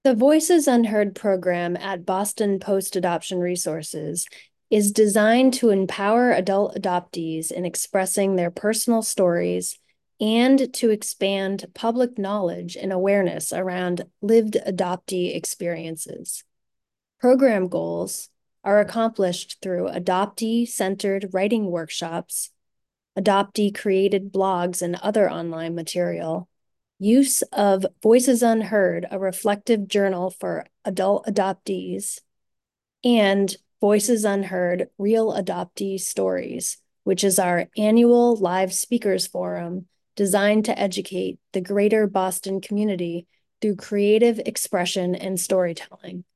The Voices Unheard program at Boston Post Adoption Resources is designed to empower adult adoptees in expressing their personal stories and to expand public knowledge and awareness around lived adoptee experiences. Program goals are accomplished through adoptee-centered writing workshops, adoptee-created blogs and other online material, use of Voices Unheard, a reflective journal for adult adoptees, and Voices Unheard Real Adoptee Stories, which is our annual live speakers forum designed to educate the greater Boston community through creative expression and storytelling.